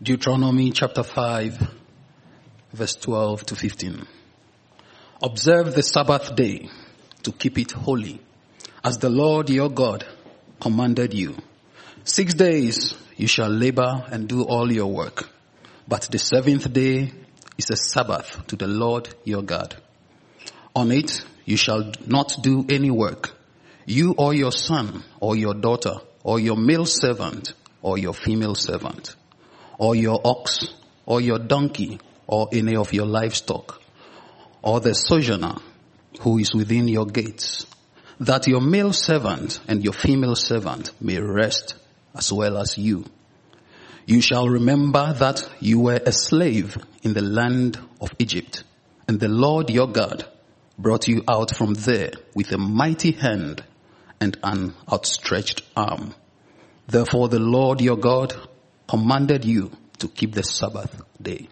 Deuteronomy chapter 5, verse 12 to 15. Observe the Sabbath day to keep it holy, as the Lord your God commanded you. 6 days you shall labor and do all your work, but the seventh day is a Sabbath to the Lord your God. On it you shall not do any work, you or your son or your daughter or your male servant or your female servant, or your ox or your donkey or any of your livestock, or the sojourner who is within your gates, that your male servant and your female servant may rest as well as you. You shall remember that you were a slave in the land of Egypt, and the Lord your God brought you out from there with a mighty hand and an outstretched arm. Therefore the Lord your God commanded you to keep the Sabbath day.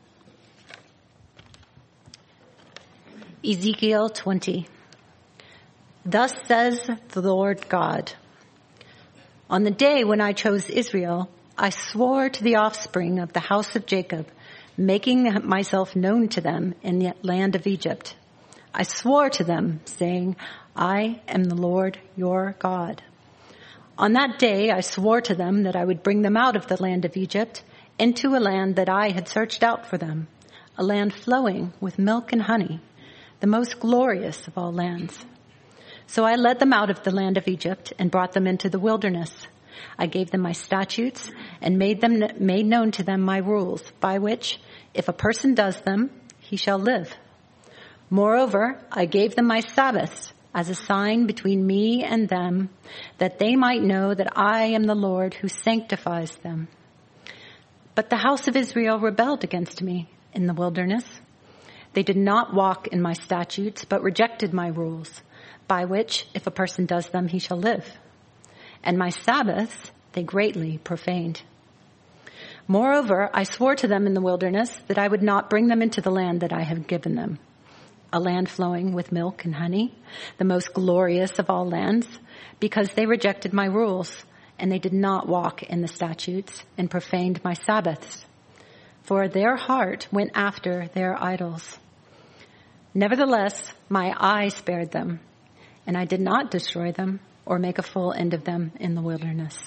Ezekiel 20. Thus says the Lord God, on the day when I chose Israel, I swore to the offspring of the house of Jacob, making myself known to them in the land of Egypt. I swore to them, saying, I am the Lord your God. On that day I swore to them that I would bring them out of the land of Egypt into a land that I had searched out for them, a land flowing with milk and honey, the most glorious of all lands. So I led them out of the land of Egypt and brought them into the wilderness. I gave them my statutes and made known to them my rules, by which, if a person does them, he shall live. Moreover, I gave them my Sabbaths as a sign between me and them, that they might know that I am the Lord who sanctifies them. But the house of Israel rebelled against me in the wilderness. They did not walk in my statutes, but rejected my rules, by which, if a person does them, he shall live. And my Sabbaths they greatly profaned. Moreover, I swore to them in the wilderness that I would not bring them into the land that I have given them, a land flowing with milk and honey, the most glorious of all lands, because they rejected my rules, and they did not walk in the statutes and profaned my Sabbaths. For their heart went after their idols. Nevertheless, my eye spared them, and I did not destroy them or make a full end of them in the wilderness.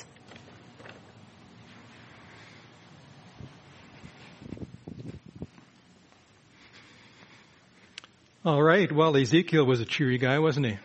All right. Well, Ezekiel was a cheery guy, wasn't he?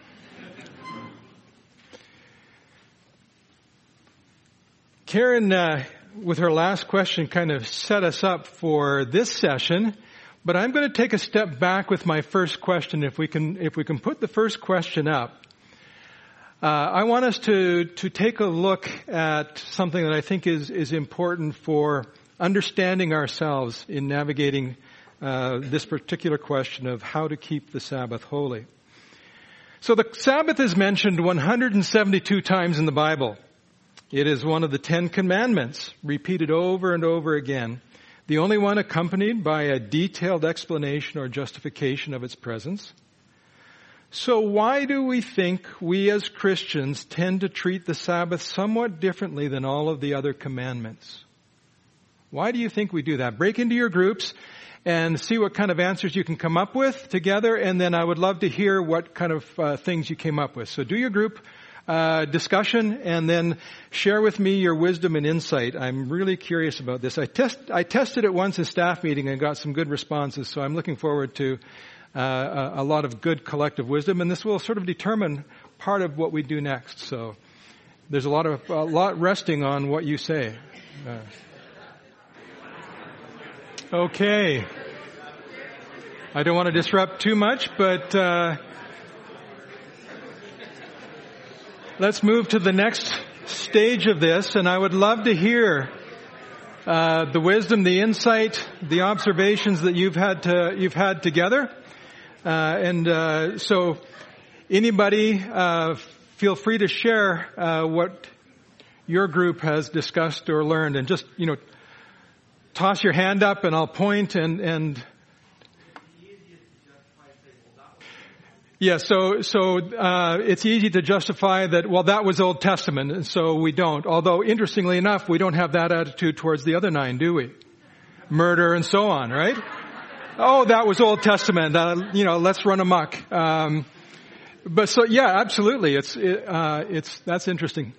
Karen, with her last question, kind of set us up for this session. But I'm going to take a step back with my first question. If we can put the first question up. I want us to take a look at something that I think is important for understanding ourselves in navigating this particular question of how to keep the Sabbath holy. So the Sabbath is mentioned 172 times in the Bible. It is one of the 10 commandments, repeated over and over again. The only one accompanied by a detailed explanation or justification of its presence. So why do we think we as Christians tend to treat the Sabbath somewhat differently than all of the other commandments? Why do you think we do that? Break into your groups and see what kind of answers you can come up with together, and then I would love to hear what kind of things you came up with. So do your group discussion, and then share with me your wisdom and insight. I'm really curious about this. I tested it once in staff meeting and got some good responses, so I'm looking forward to a lot of good collective wisdom, and this will sort of determine part of what we do next. So there's a lot resting on what you say. Okay. I don't want to disrupt too much, but let's move to the next stage of this, and I would love to hear the wisdom, the insight, the observations that you've had together. So anybody, feel free to share what your group has discussed or learned, and just, toss your hand up and I'll point and Yeah, so it's easy to justify that, well, that was Old Testament, and so we don't. Although, interestingly enough, we don't have that attitude towards the other 9, do we? Murder and so on, right? Oh, that was Old Testament. Let's run amok. But so, yeah, absolutely. That's interesting.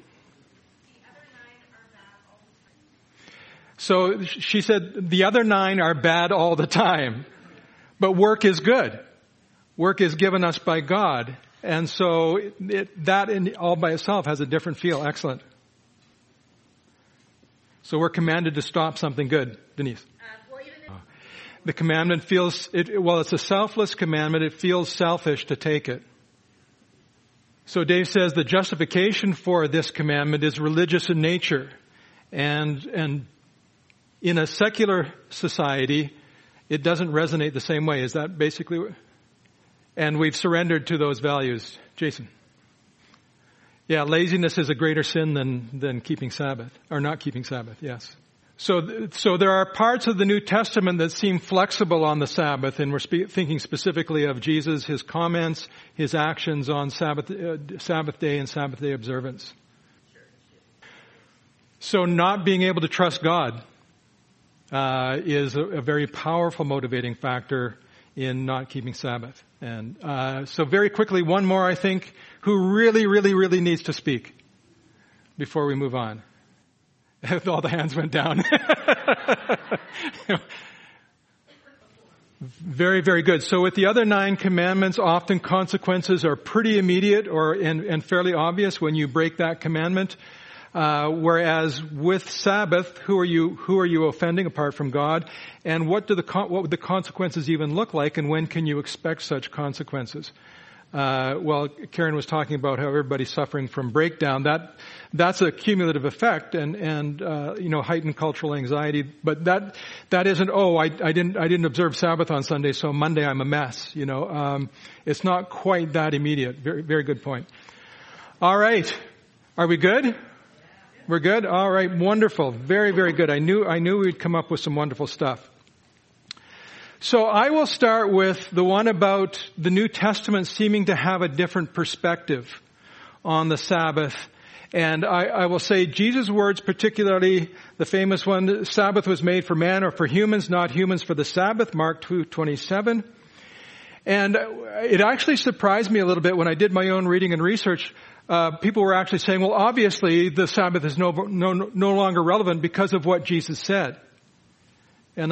So she said the other 9 are bad all the time, but work is good. Work is given us by God. And so that in all by itself has a different feel. Excellent. So we're commanded to stop something good. Denise. The commandment it's a selfless commandment. It feels selfish to take it. So Dave says the justification for this commandment is religious in nature. And in a secular society, it doesn't resonate the same way. Is that basically what? And we've surrendered to those values. Jason. Yeah, laziness is a greater sin than keeping Sabbath, or not keeping Sabbath, yes. So there are parts of the New Testament that seem flexible on the Sabbath, and we're thinking specifically of Jesus, his comments, his actions on Sabbath day and Sabbath day observance. So not being able to trust God is a very powerful motivating factor in not keeping Sabbath. And so very quickly, one more, I think, who really, really, really needs to speak before we move on. All the hands went down. Very, very good. So with the other 9 commandments, often consequences are pretty immediate and fairly obvious when you break that commandment. Whereas with Sabbath, who are you offending apart from God? And what would the consequences even look like, and when can you expect such consequences? Karen was talking about how everybody's suffering from breakdown. That's a cumulative effect and heightened cultural anxiety. But that isn't, I didn't observe Sabbath on Sunday, so Monday I'm a mess. It's not quite that immediate. Very, very good point. All right. Are we good? We're good? All right. Wonderful. Very, very good. I knew we'd come up with some wonderful stuff. So I will start with the one about the New Testament seeming to have a different perspective on the Sabbath. And I will say Jesus' words, particularly the famous one, Sabbath was made for man or for humans, not humans for the Sabbath, Mark 2:27. And it actually surprised me a little bit when I did my own reading and research. People were actually saying, well, obviously the Sabbath is no longer relevant because of what Jesus said. I'm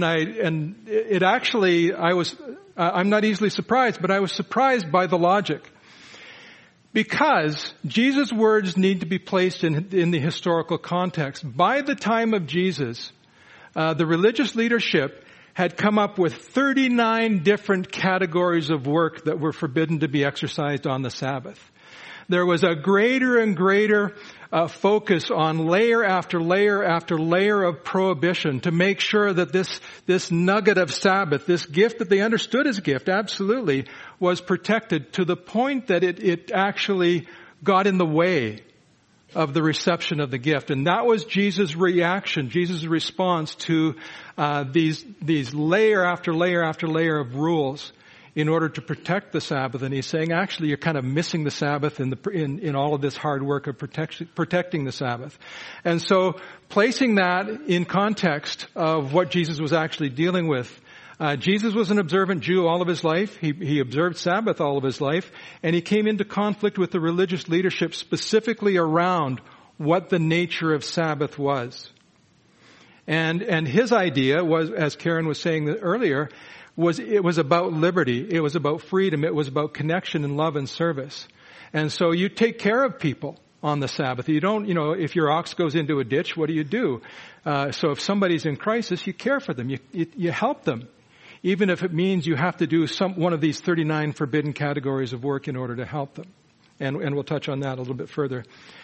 not easily surprised, but I was surprised by the logic. Because Jesus' words need to be placed in the historical context. By the time of Jesus, the religious leadership had come up with 39 different categories of work that were forbidden to be exercised on the Sabbath. There was a greater and greater focus on layer after layer after layer of prohibition to make sure that this nugget of Sabbath, this gift that they understood as a gift, absolutely, was protected to the point that it actually got in the way of the reception of the gift. And that was Jesus' reaction, Jesus' response to these layer after layer after layer of rules in order to protect the Sabbath. And he's saying, actually, you're kind of missing the Sabbath in all of this hard work of protecting the Sabbath. And so placing that in context of what Jesus was actually dealing with, Jesus was an observant Jew all of his life. He observed Sabbath all of his life, and he came into conflict with the religious leadership specifically around what the nature of Sabbath was. And his idea was, as Karen was saying earlier, it was about liberty. It was about freedom. It was about connection and love and service. And so you take care of people on the Sabbath. You don't, if your ox goes into a ditch, what do? So if somebody's in crisis, you care for them. You help them. Even if it means you have to do one of these 39 forbidden categories of work in order to help them. And we'll touch on that a little bit further.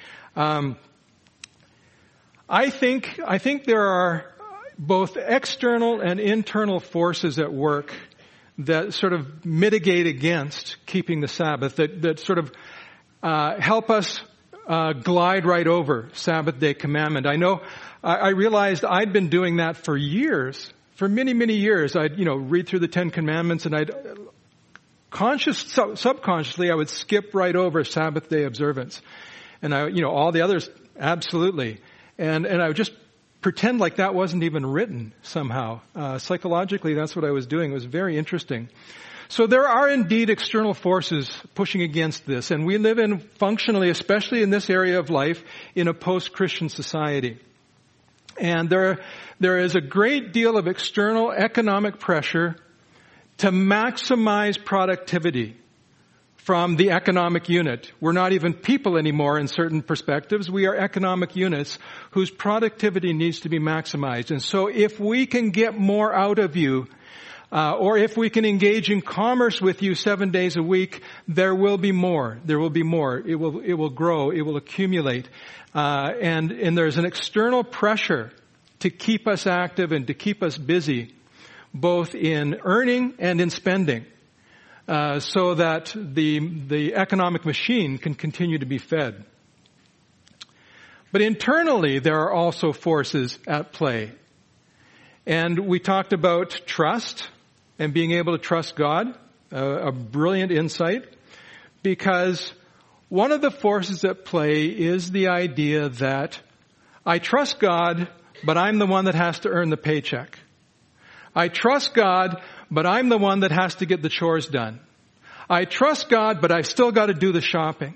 I think there are both external and internal forces at work that sort of mitigate against keeping the Sabbath, that sort of help us glide right over Sabbath day commandment. I realized I'd been doing that for years. For many, many years, I'd, read through the 10 Commandments and I'd subconsciously, I would skip right over Sabbath day observance. And all the others, absolutely. And I would just pretend like that wasn't even written somehow. Psychologically, that's what I was doing. It was very interesting. So there are indeed external forces pushing against this, and we live in, functionally, especially in this area of life, in a post-Christian society. And there is a great deal of external economic pressure to maximize productivity from the economic unit. We're not even people anymore in certain perspectives. We are economic units whose productivity needs to be maximized. And so if we can get more out of you, or if we can engage in commerce with you 7 days a week, there will be more. There will be more. It will grow. It will accumulate. And there's an external pressure to keep us active and to keep us busy, both in earning and in spending, so that the economic machine can continue to be fed. But internally, there are also forces at play. And we talked about trust and being able to trust God, a brilliant insight, because one of the forces at play is the idea that I trust God, but I'm the one that has to earn the paycheck. I trust God, but I'm the one that has to get the chores done. I trust God, but I've still got to do the shopping.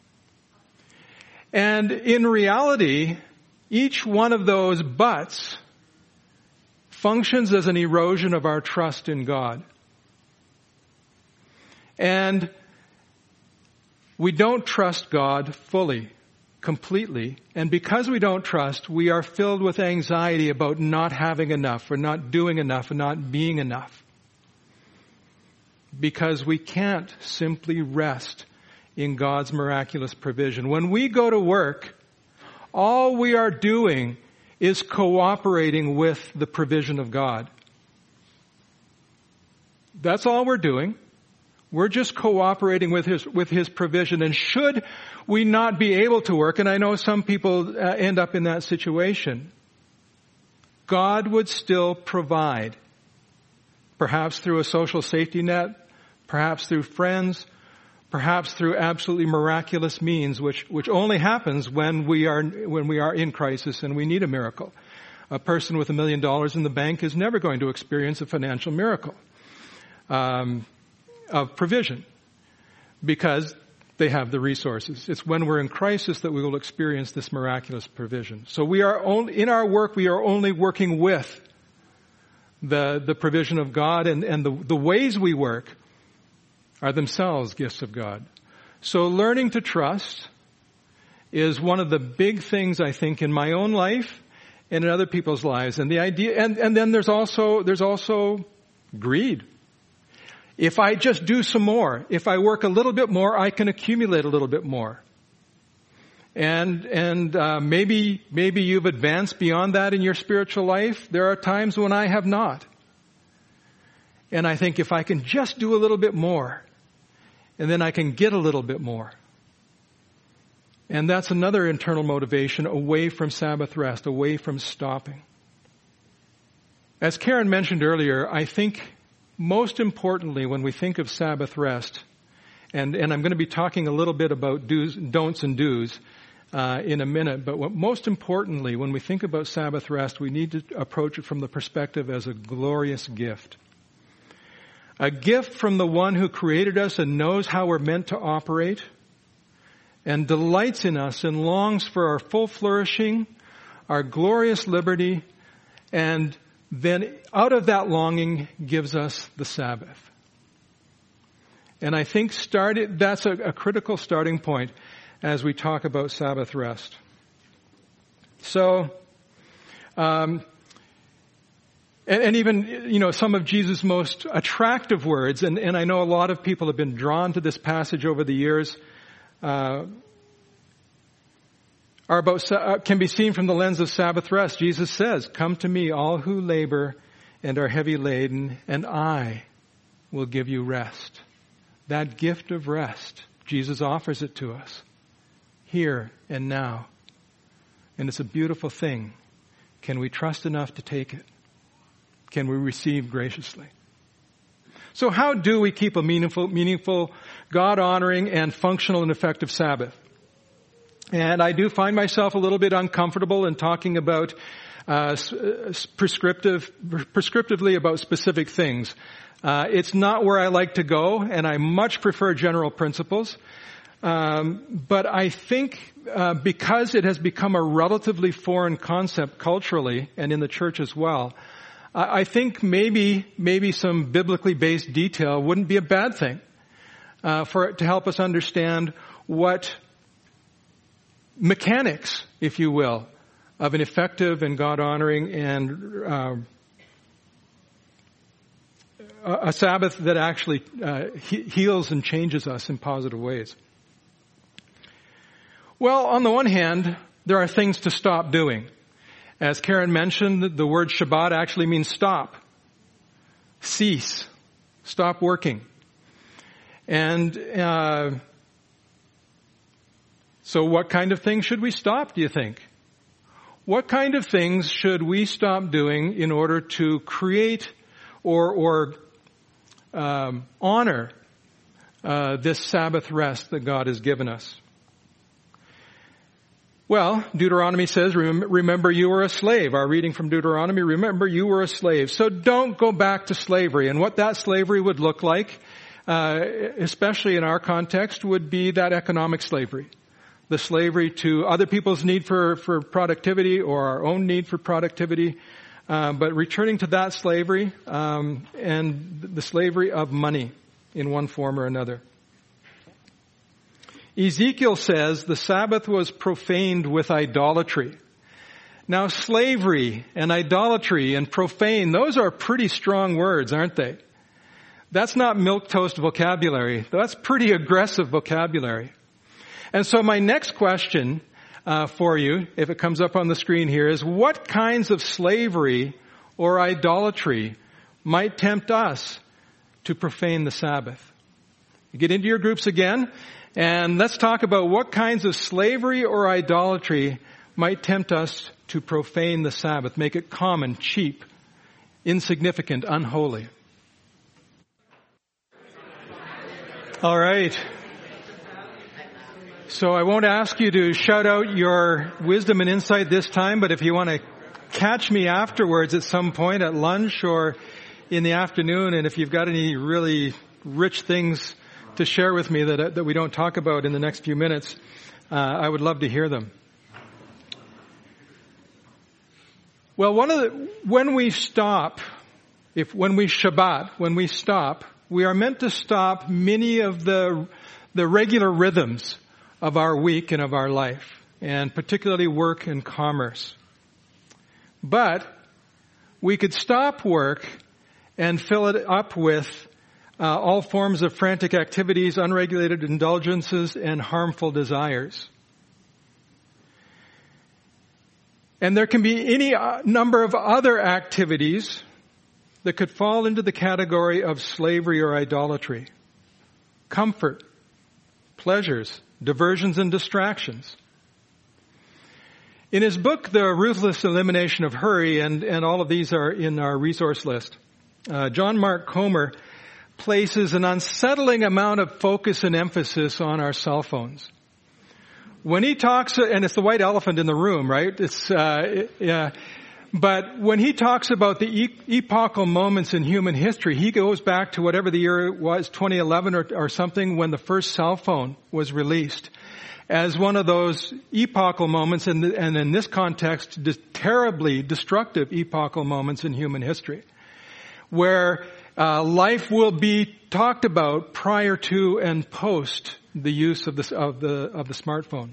And in reality, each one of those buts functions as an erosion of our trust in God. And we don't trust God fully, completely. And because we don't trust, we are filled with anxiety about not having enough, or not doing enough, or not being enough. Because we can't simply rest in God's miraculous provision. When we go to work, all we are doing is cooperating with the provision of God. That's all we're doing. We're just cooperating with His provision. And should we not be able to work, and I know some people end up in that situation, God would still provide. Perhaps through a social safety net, perhaps through friends, perhaps through absolutely miraculous means, which only happens when we are in crisis and we need a miracle. A person with $1 million in the bank is never going to experience a financial miracle of provision, because they have the resources. It's when we're in crisis that we will experience this miraculous provision. So we are only, in our work, we are only working with the provision of God, and the ways we work are themselves gifts of God. So learning to trust is one of the big things, I think, in my own life and in other people's lives. And the idea, and then there's also greed. If I just do some more, if I work a little bit more, I can accumulate a little bit more. And maybe you've advanced beyond that in your spiritual life. There are times when I have not. And I think if I can just do a little bit more, and then I can get a little bit more. And that's another internal motivation away from Sabbath rest, away from stopping. As Karen mentioned earlier, I think most importantly when we think of Sabbath rest, and I'm going to be talking a little bit about don'ts and do's in a minute, but most importantly when we think about Sabbath rest, we need to approach it from the perspective as a glorious gift. A gift from the one who created us and knows how we're meant to operate, and delights in us and longs for our full flourishing, our glorious liberty, and then out of that longing gives us the Sabbath. And I think that's a critical starting point as we talk about Sabbath rest. So, and even, some of Jesus' most attractive words, and I know a lot of people have been drawn to this passage over the years, can be seen from the lens of Sabbath rest. Jesus says, "Come to me, all who labor and are heavy laden, and I will give you rest." That gift of rest, Jesus offers it to us, here and now. And it's a beautiful thing. Can we trust enough to take it? Can we receive graciously? So how do we keep a meaningful, God-honoring and functional and effective Sabbath? And I do find myself a little bit uncomfortable in talking about prescriptively about specific things. It's not where I like to go, and I much prefer general principles. But I think because it has become a relatively foreign concept culturally and in the church as well, I think maybe some biblically based detail wouldn't be a bad thing to help us understand what mechanics, if you will, of an effective and God-honoring and a Sabbath that actually heals and changes us in positive ways. Well, on the one hand, there are things to stop doing. As Karen mentioned, the word Shabbat actually means stop, cease, stop working. And so what kind of things should we stop, do you think? What kind of things should we stop doing in order to create or honor this Sabbath rest that God has given us? Well, Deuteronomy says, remember you were a slave. Our reading from Deuteronomy, remember you were a slave. So don't go back to slavery. And what that slavery would look like, especially in our context, would be that economic slavery. The slavery to other people's need for productivity or our own need for productivity. But returning to that slavery and the slavery of money in one form or another. Ezekiel says the Sabbath was profaned with idolatry. Now slavery and idolatry and profane, those are pretty strong words, aren't they? That's not milquetoast vocabulary. That's pretty aggressive vocabulary. And so my next question for you, if it comes up on the screen here, is what kinds of slavery or idolatry might tempt us to profane the Sabbath? You get into your groups again, and let's talk about what kinds of slavery or idolatry might tempt us to profane the Sabbath, make it common, cheap, insignificant, unholy. All right. So I won't ask you to shout out your wisdom and insight this time, but if you want to catch me afterwards at some point at lunch or in the afternoon, and if you've got any really rich things to share with me that we don't talk about in the next few minutes, I would love to hear them. Well, when we stop, when we stop, we are meant to stop many of the regular rhythms of our week and of our life, and particularly work and commerce. But we could stop work and fill it up with all forms of frantic activities, unregulated indulgences, and harmful desires. And there can be any number of other activities that could fall into the category of slavery or idolatry. Comfort, pleasures, diversions, and distractions. In his book, The Ruthless Elimination of Hurry, and all of these are in our resource list, John Mark Comer places an unsettling amount of focus and emphasis on our cell phones. When he talks, and it's the white elephant in the room, right? But when he talks about the epochal moments in human history, he goes back to whatever the year it was, 2011 or something, when the first cell phone was released, as one of those epochal moments, and in this context, terribly destructive epochal moments in human history, where life will be talked about prior to and post the use of the smartphone.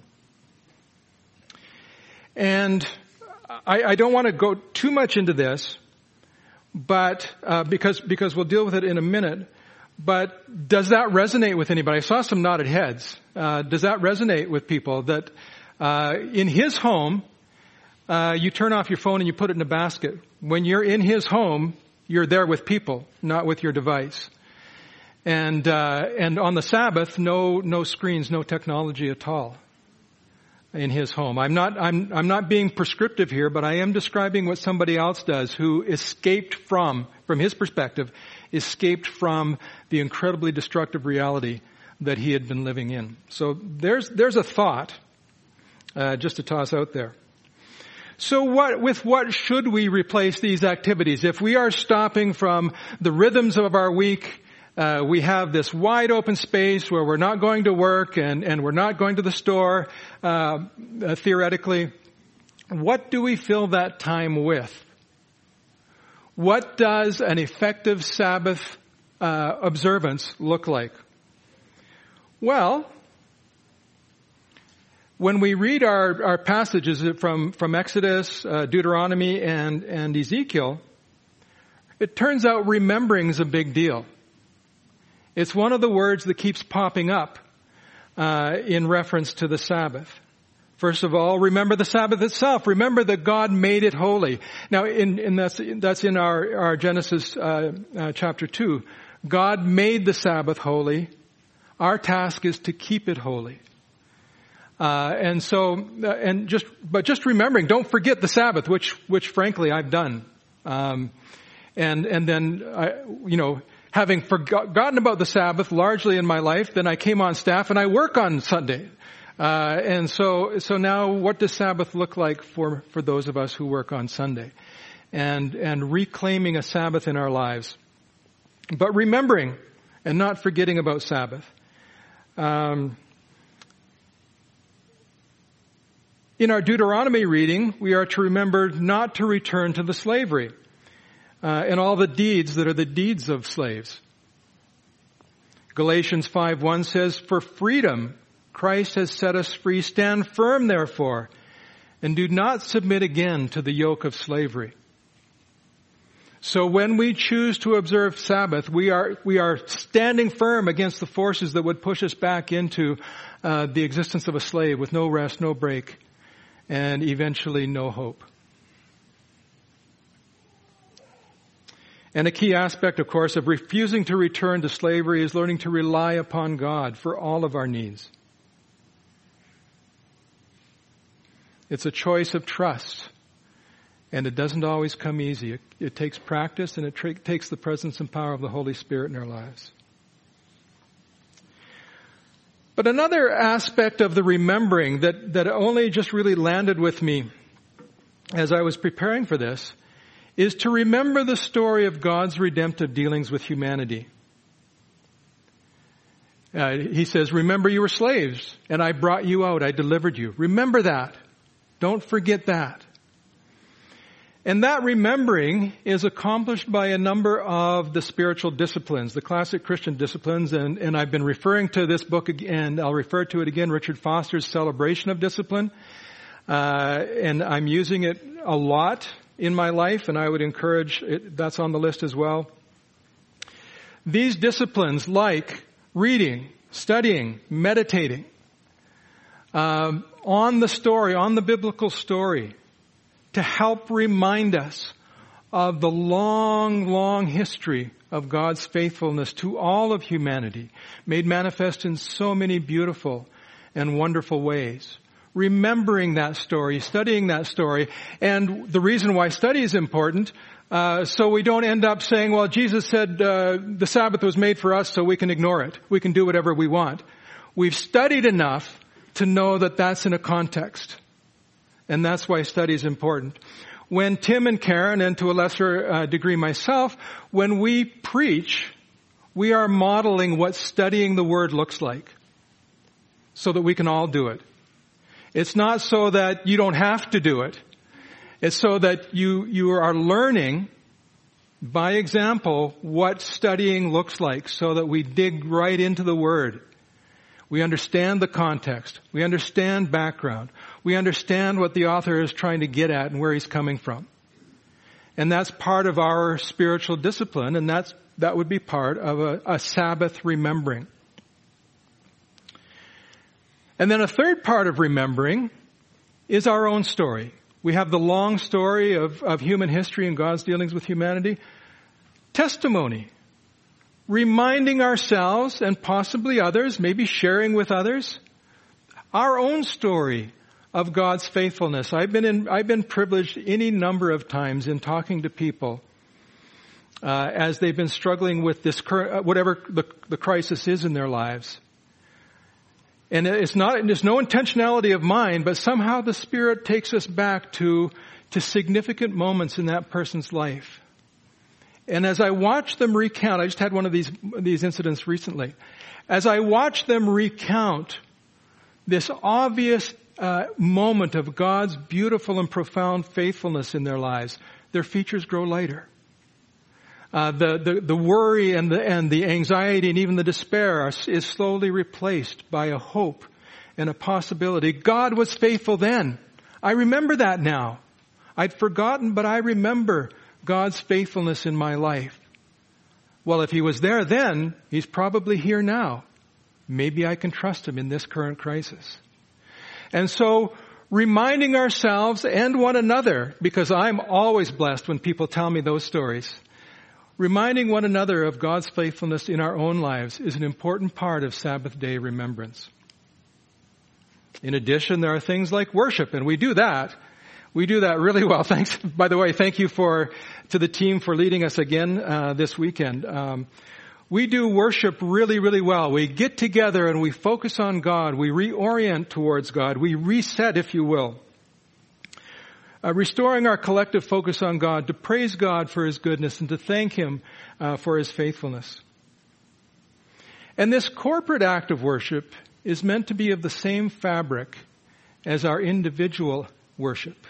And I don't want to go too much into this, but because we'll deal with it in a minute. But does that resonate with anybody? I saw some nodded heads. Does that resonate with people that in his home you turn off your phone and you put it in a basket? When you're in his home, you're there with people, not with your device. And on the Sabbath, no screens, no technology at all in his home. I'm not being prescriptive here, but I am describing what somebody else does who escaped from his perspective, escaped from the incredibly destructive reality that he had been living in. So there's a thought, just to toss out there. So with what should we replace these activities? If we are stopping from the rhythms of our week, we have this wide open space where we're not going to work and we're not going to the store, theoretically. What do we fill that time with? What does an effective Sabbath observance look like? Well, when we read our passages from Exodus, Deuteronomy, and Ezekiel, it turns out remembering is a big deal. It's one of the words that keeps popping up in reference to the Sabbath. First of all, remember the Sabbath itself. Remember that God made it holy. Now, that's in our Genesis chapter 2. God made the Sabbath holy. Our task is to keep it holy. Just remembering, don't forget the Sabbath, which frankly I've done. And then having forgotten about the Sabbath largely in my life, then I came on staff and I work on Sunday. So now what does Sabbath look like for those of us who work on Sunday? And reclaiming a Sabbath in our lives. But remembering and not forgetting about Sabbath. In our Deuteronomy reading, we are to remember not to return to the slavery and all the deeds that are the deeds of slaves. Galatians 5:1 says, "For freedom Christ has set us free. Stand firm, therefore, and do not submit again to the yoke of slavery." So when we choose to observe Sabbath, we are standing firm against the forces that would push us back into the existence of a slave with no rest, no break, and eventually no hope. And a key aspect, of course, of refusing to return to slavery is learning to rely upon God for all of our needs. It's a choice of trust, and it doesn't always come easy. It takes practice, and it takes the presence and power of the Holy Spirit in our lives. But another aspect of the remembering that only just really landed with me as I was preparing for this is to remember the story of God's redemptive dealings with humanity. He says, "Remember you were slaves, and I brought you out. I delivered you." Remember that. Don't forget that. And that remembering is accomplished by a number of the spiritual disciplines, the classic Christian disciplines, and I've been referring to this book again, I'll refer to it again, Richard Foster's Celebration of Discipline, and I'm using it a lot in my life, and I would encourage it, that's on the list as well. These disciplines like reading, studying, meditating, on the story, on the biblical story, to help remind us of the long, long history of God's faithfulness to all of humanity, made manifest in so many beautiful and wonderful ways. Remembering that story, studying that story, and the reason why study is important, so we don't end up saying, well, Jesus said the Sabbath was made for us so we can ignore it. We can do whatever we want. We've studied enough to know that that's in a context. And that's why study is important. When Tim and Karen, and to a lesser degree myself, when we preach, we are modeling what studying the Word looks like so that we can all do it. It's not so that you don't have to do it. It's so that you are learning by example what studying looks like so that we dig right into the Word. We understand the context. We understand background. We understand what the author is trying to get at and where he's coming from. And that's part of our spiritual discipline, and that would be part of a Sabbath remembering. And then a third part of remembering is our own story. We have the long story of human history and God's dealings with humanity. Testimony. Reminding ourselves and possibly others, maybe sharing with others, our own story of God's faithfulness. I've been privileged any number of times in talking to people as they've been struggling with this current, whatever the crisis is in their lives. And there's no intentionality of mine, but somehow the Spirit takes us back to significant moments in that person's life. And as I watch them recount, I just had one of these incidents recently. As I watch them recount this obvious moment of God's beautiful and profound faithfulness in their lives, their features grow lighter. The worry and the anxiety and even the despair is slowly replaced by a hope and a possibility. God was faithful then. I remember that now. I'd forgotten, but I remember God's faithfulness in my life. Well, if He was there then, He's probably here now. Maybe I can trust Him in this current crisis. And so, reminding ourselves and one another, because I'm always blessed when people tell me those stories, reminding one another of God's faithfulness in our own lives is an important part of Sabbath day remembrance. In addition, there are things like worship, and we do that. We do that really well. Thanks. By the way, thank you to the team for leading us again this weekend. We do worship really, really well. We get together and we focus on God. We reorient towards God. We reset, if you will. Restoring our collective focus on God to praise God for His goodness and to thank Him for His faithfulness. And this corporate act of worship is meant to be of the same fabric as our individual worship.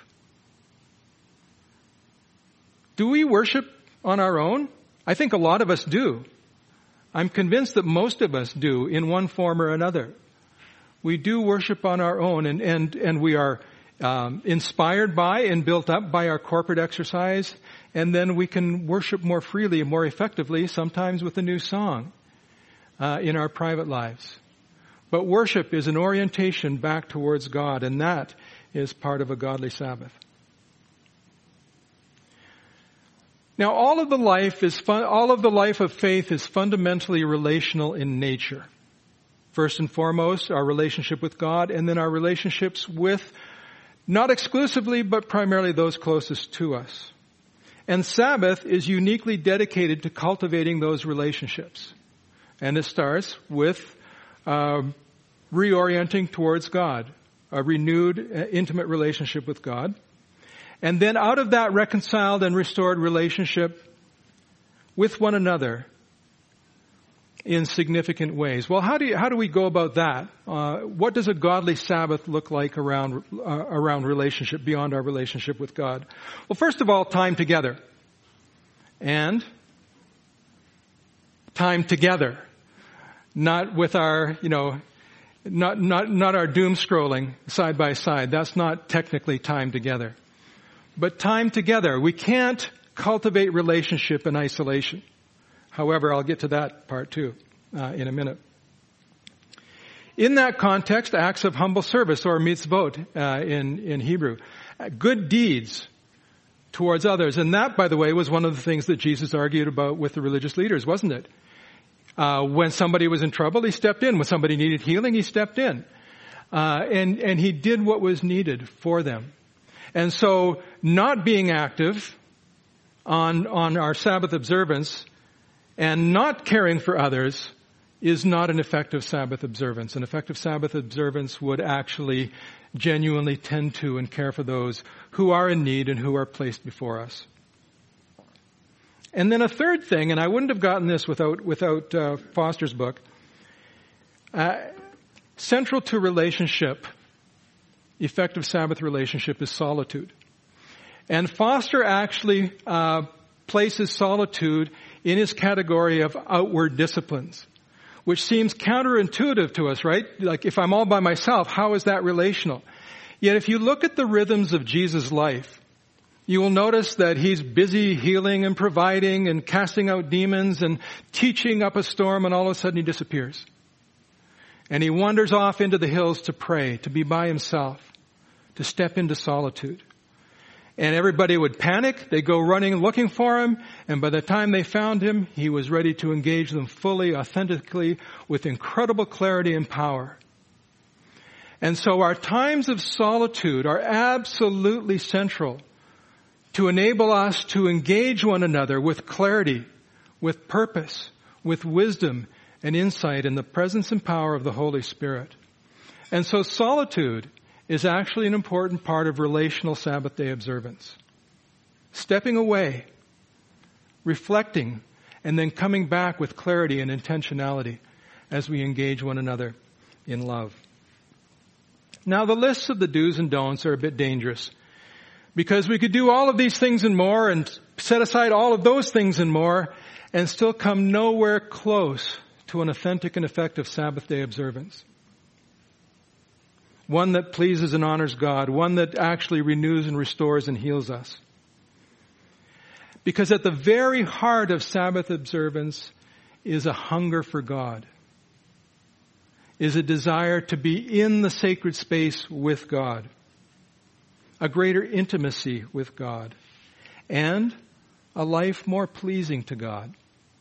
Do we worship on our own? I think a lot of us do. I'm convinced that most of us do in one form or another. We do worship on our own and we are inspired by and built up by our corporate exercise, and then we can worship more freely and more effectively, sometimes with a new song in our private lives. But worship is an orientation back towards God, and that is part of a godly Sabbath. Now, all of the life of faith is fundamentally relational in nature. First and foremost, our relationship with God, and then our relationships with, not exclusively, but primarily those closest to us. And Sabbath is uniquely dedicated to cultivating those relationships. And it starts with reorienting towards God, a renewed, intimate relationship with God. And then out of that reconciled and restored relationship with one another in significant ways. Well, how do we go about that? What does a godly Sabbath look like around relationship, beyond our relationship with God? Well, first of all, time together. And time together. Not with our, not our doom scrolling side by side. That's not technically time together. But time together. We can't cultivate relationship in isolation. However, I'll get to that part too in a minute. In that context, acts of humble service, or mitzvot in Hebrew, good deeds towards others. And that, by the way, was one of the things that Jesus argued about with the religious leaders, wasn't it? When somebody was in trouble, He stepped in. When somebody needed healing, He stepped in. And He did what was needed for them. And so, not being active on our Sabbath observance and not caring for others is not an effective Sabbath observance. An effective Sabbath observance would actually genuinely tend to and care for those who are in need and who are placed before us. And then a third thing, and I wouldn't have gotten this without Foster's book, central to relationship, effective Sabbath relationship, is solitude. And Foster actually places solitude in his category of outward disciplines, which seems counterintuitive to us, right? Like, if I'm all by myself, how is that relational? Yet if you look at the rhythms of Jesus' life, you will notice that He's busy healing and providing and casting out demons and teaching up a storm, and all of a sudden He disappears. And He wanders off into the hills to pray, to be by Himself, to step into solitude. And everybody would panic. They'd go running looking for Him. And by the time they found Him, He was ready to engage them fully, authentically, with incredible clarity and power. And so our times of solitude are absolutely central to enable us to engage one another with clarity, with purpose, with wisdom and insight in the presence and power of the Holy Spirit. And so solitude is actually an important part of relational Sabbath day observance. Stepping away, reflecting, and then coming back with clarity and intentionality as we engage one another in love. Now, the lists of the do's and don'ts are a bit dangerous, because we could do all of these things and more and set aside all of those things and more and still come nowhere close to an authentic and effective Sabbath day observance. One that pleases and honors God, one that actually renews and restores and heals us. Because at the very heart of Sabbath observance is a hunger for God, is a desire to be in the sacred space with God, a greater intimacy with God, and a life more pleasing to God,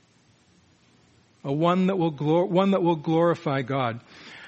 one that will glorify God.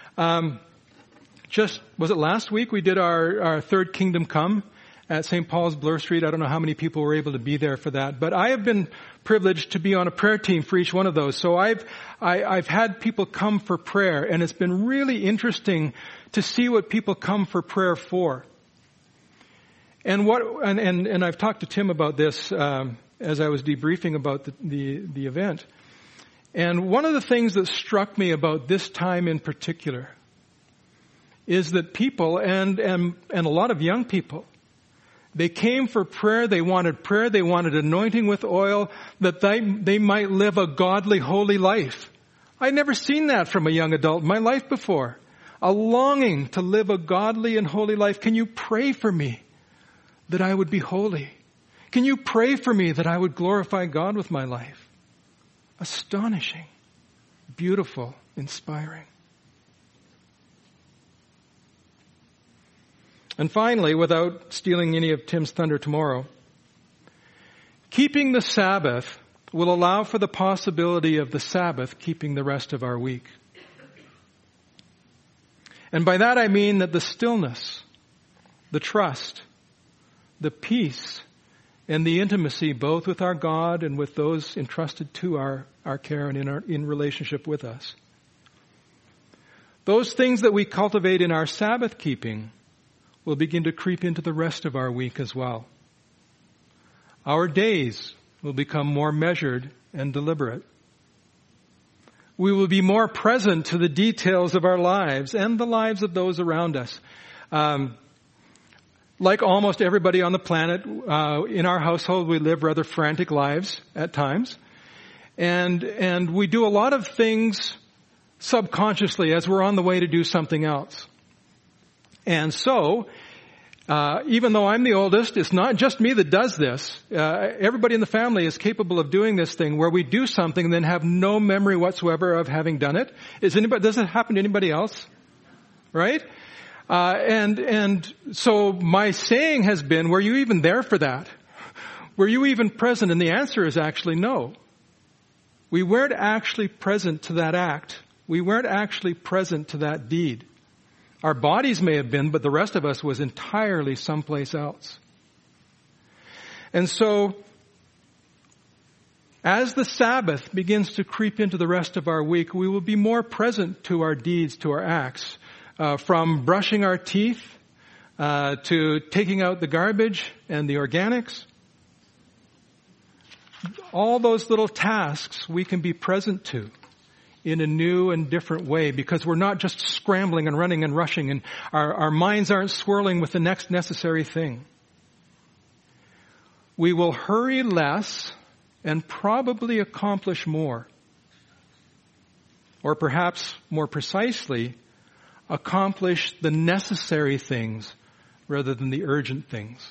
Was it last week we did our Third Kingdom Come at St. Paul's, Bloor Street? I don't know how many people were able to be there for that, but I have been privileged to be on a prayer team for each one of those. So I've had people come for prayer, and it's been really interesting to see what people come for prayer for. And I've talked to Tim about this as I was debriefing about the event. And one of the things that struck me about this time in particular is that people and a lot of young people, they came for prayer, they wanted anointing with oil, that they might live a godly, holy life. I'd never seen that from a young adult in my life before. A longing to live a godly and holy life. Can you pray for me that I would be holy? Can you pray for me that I would glorify God with my life? Astonishing, beautiful, inspiring. And finally, without stealing any of Tim's thunder tomorrow, keeping the Sabbath will allow for the possibility of the Sabbath keeping the rest of our week. And by that I mean that the stillness, the trust, the peace, and the intimacy both with our God and with those entrusted to our care and in relationship with us. Those things that we cultivate in our Sabbath keeping will begin to creep into the rest of our week as well. Our days will become more measured and deliberate. We will be more present to the details of our lives and the lives of those around us. Like almost everybody on the planet, in our household we live rather frantic lives at times. And we do a lot of things subconsciously as we're on the way to do something else. And so, even though I'm the oldest, it's not just me that does this. Everybody in the family is capable of doing this thing where we do something and then have no memory whatsoever of having done it. Does it happen to anybody else? Right? And so my saying has been, were you even there for that? Were you even present? And the answer is actually no. We weren't actually present to that act. We weren't actually present to that deed. Our bodies may have been, but the rest of us was entirely someplace else. And so, as the Sabbath begins to creep into the rest of our week, we will be more present to our deeds, to our acts, from brushing our teeth to taking out the garbage and the organics. All those little tasks we can be present to in a new and different way, because we're not just scrambling and running and rushing, and our minds aren't swirling with the next necessary thing. We will hurry less and probably accomplish more. Or perhaps more precisely, accomplish the necessary things rather than the urgent things.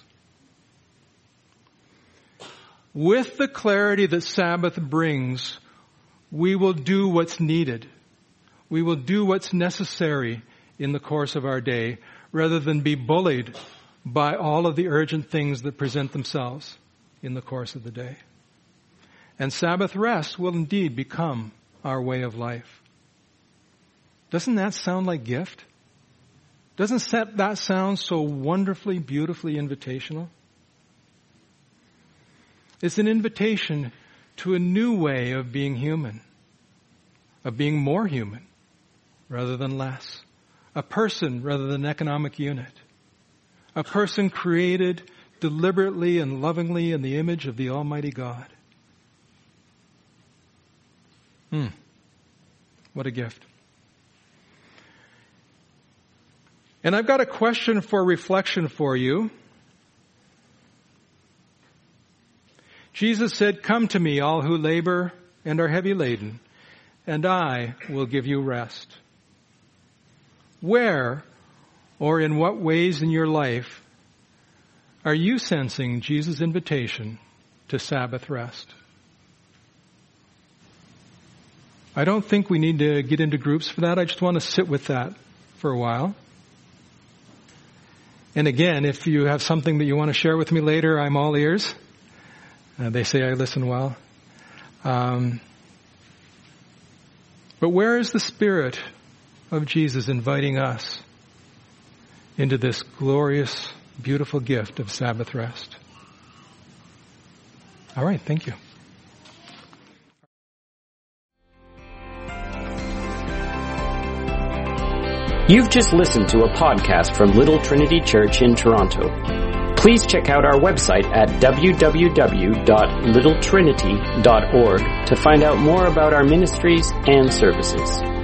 With the clarity that Sabbath brings, we will do what's needed. We will do what's necessary in the course of our day, rather than be bullied by all of the urgent things that present themselves in the course of the day. And Sabbath rest will indeed become our way of life. Doesn't that sound like gift? Doesn't that sound so wonderfully, beautifully invitational? It's an invitation to a new way of being human, of being more human rather than less, a person rather than an economic unit, a person created deliberately and lovingly in the image of the Almighty God. What a gift. And I've got a question for reflection for you. Jesus said, "Come to me, all who labor and are heavy laden, and I will give you rest." Where or in what ways in your life are you sensing Jesus' invitation to Sabbath rest? I don't think we need to get into groups for that. I just want to sit with that for a while. And again, if you have something that you want to share with me later, I'm all ears. They say I listen well. But where is the Spirit of Jesus inviting us into this glorious, beautiful gift of Sabbath rest? All right, thank you. You've just listened to a podcast from Little Trinity Church in Toronto. Please check out our website at www.littletrinity.org to find out more about our ministries and services.